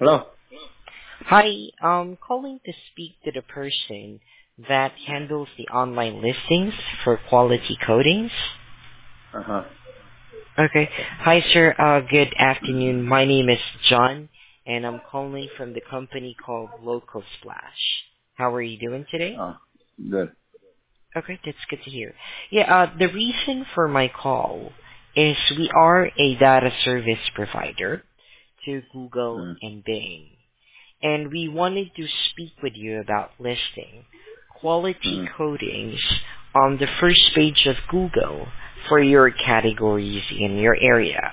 Hello? Hi, I'm calling to speak to the person that handles the online listings for quality coatings. Uh-huh. Okay. Hi, sir. Good afternoon. My name is John, and I'm calling from the company called Local Splash. How are you doing today? Oh, good. Okay, that's good to hear. Yeah, the reason for my call is we are a data service provider to Google Mm. and Bing. And we wanted to speak with you about listing quality Mm. coatings on the first page of Google for your categories in your area.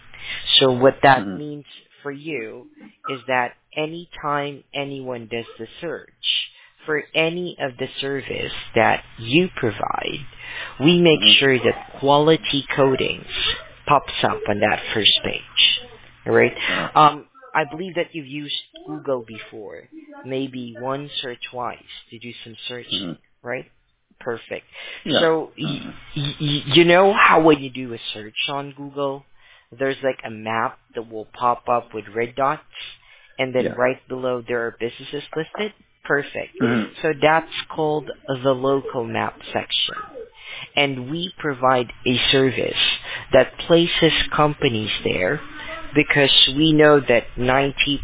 So what that Mm. means for you is that anytime anyone does the search for any of the service that you provide, we make Mm. sure that quality coatings pops up on that first page. All right? Uh-huh. I believe that you've used Google before, maybe once or twice to do some searching, Mm. right? Perfect. Yeah. So, Mm. you know how when you do a search on Google, there's like a map that will pop up with red dots, and then Yeah. right below there are businesses listed? Perfect. Mm. So that's called the local map section. And we provide a service that places companies there because we know that 90%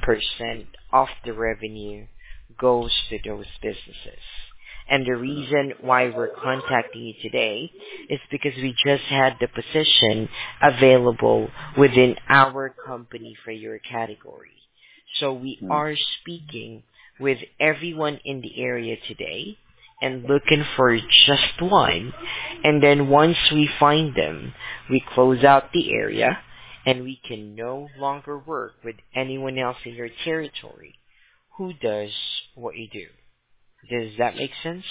of the revenue goes to those businesses. And the reason why we're contacting you today is because we just had the position available within our company for your category. So we Mm. are speaking with everyone in the area today and looking for just one. And then once we find them, we close out the area and we can no longer work with anyone else in your territory who does what you do. Does that make sense?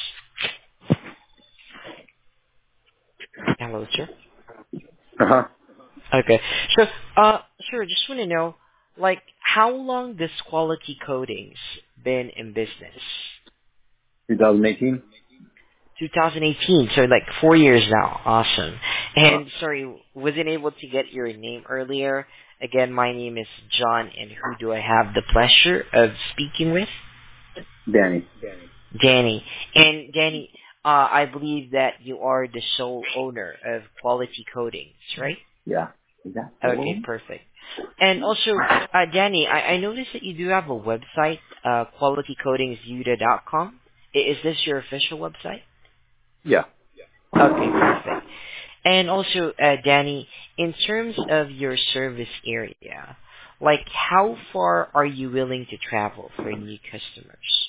Hello, sir. Uh-huh. Okay. So, sir, just want to know, like, how long this quality coatings been in business? 2018? 2018, so like 4 years now. Awesome. Uh-huh. And sorry, wasn't able to get your name earlier. Again, my name is John, and who do I have the pleasure of speaking with? Danny. Danny. And Danny, I believe that you are the sole owner of Quality Coatings, right? Yeah. Is that Okay, so? perfect. And also, Danny, I noticed that you do have a website, qualitycoatingsutah.com. Is this your official website? Yeah. Okay, perfect. And also, Danny, in terms of your service area, like how far are you willing to travel for new customers?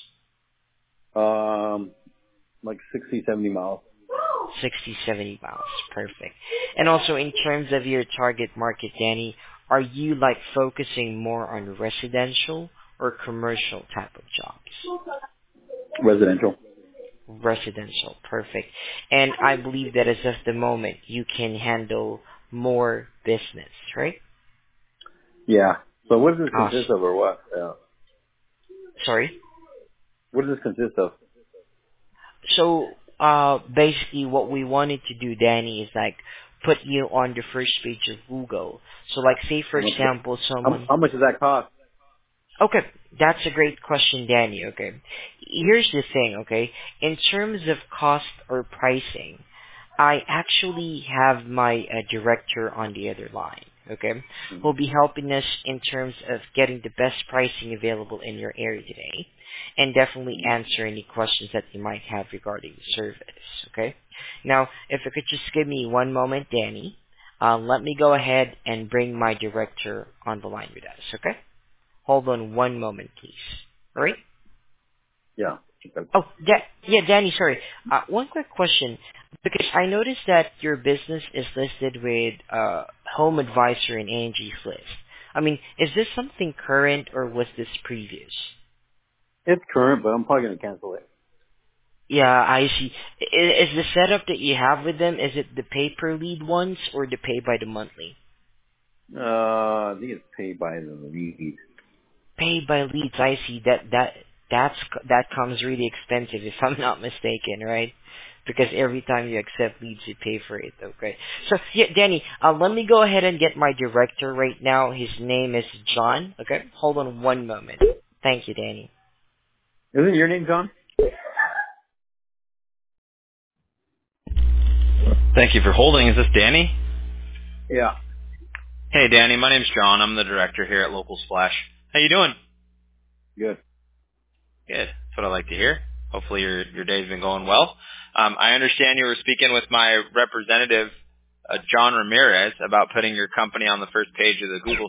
Like 60, 70 miles. 60, 70 miles. Perfect. And also in terms of your target market, Danny, are you like focusing more on residential or commercial type of jobs? Residential. Residential. Perfect. And I believe that as of the moment, you can handle more business, right? Yeah. So what does this consist Awesome. of or what? Sorry? What does this consist of? So, basically what we wanted to do, Danny, is like put you on the first page of Google. So like say for How much, example someone. how much does that cost? Okay, that's a great question, Danny. Okay. Here's the thing, okay? In terms of cost or pricing, I actually have my director on the other line, okay? Who'll Mm-hmm. be helping us in terms of getting the best pricing available in your area today and definitely answer any questions that you might have regarding the service, okay? Now, if you could just give me one moment, Danny, let me go ahead and bring my director on the line with us, okay? Hold on one moment, please. All right? Yeah. Okay. Oh, yeah, Danny, sorry. One quick question, because I noticed that your business is listed with Home Advisor and Angie's List. I mean, is this something current or was this previous? It's current, but I'm probably going to cancel it. Yeah, I see. Is the setup that you have with them, is it the pay per lead ones or the pay by the monthly? I think it's paid by the lead. Pay by leads, I see. That comes really expensive if I'm not mistaken, right? because every time you accept leads, you pay for it. Okay. So yeah, Danny, let me go ahead and get my director right now. His name is John. Okay. Hold on one moment. Thank you, Danny. Isn't your name John? Thank you for holding. Is this Danny? Yeah. Hey, Danny. My name's John. I'm the director here at Local Splash. How you doing? Good. Good. That's what I like to hear. Hopefully your day's been going well. I understand you were speaking with my representative, John Ramirez, about putting your company on the first page of the Google